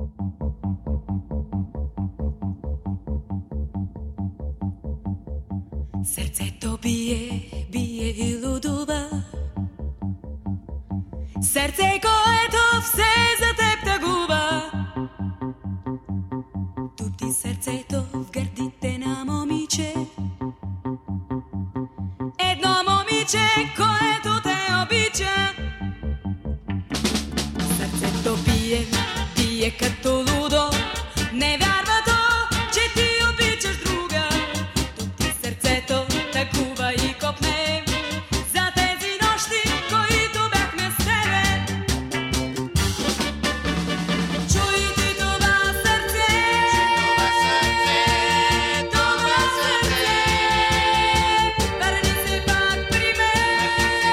Srdce to bije i ludува. Сърце, което все за теб тъгува. Тупти сърцето в гърдите на момиче. Едно момиче, което те обича. Сърцето бие като лудо. Не вярва то, че ти обичаш друга. Тупти сърцето тъгува и копне. За тези нощи, които бяхме с тебе. Чуй ти това сърце, това сърце. Върни се пак при мен,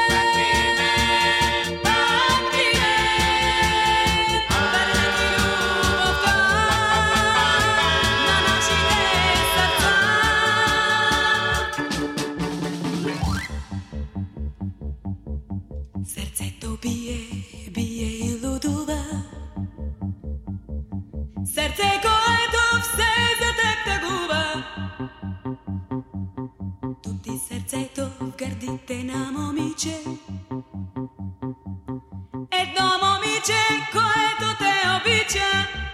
пак при мен. Върни ти любовта на нашите сърца. Сърцето бие и лудува. Сърце, което все за теб тъгува. Тупти сърцето в гърдите на момиче. Едно момиче, което те обича.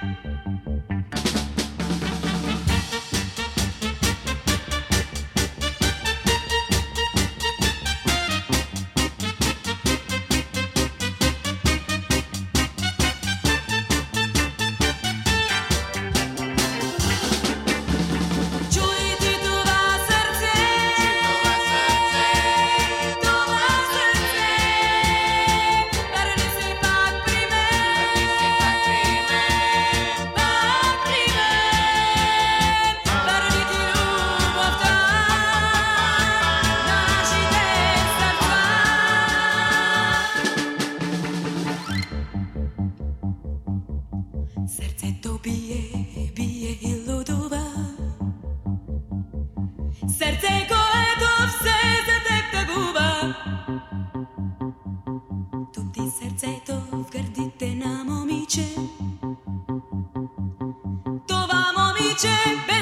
Чуй ти това сърце, това сърце. Върни се пак при мен, пак при мен. Върни ти любовта на нашите сърца. Сърцето бие и лудува. Сърце, което все за теб тъгува. Тупти сърцето в гърдите на момиче. Това момиче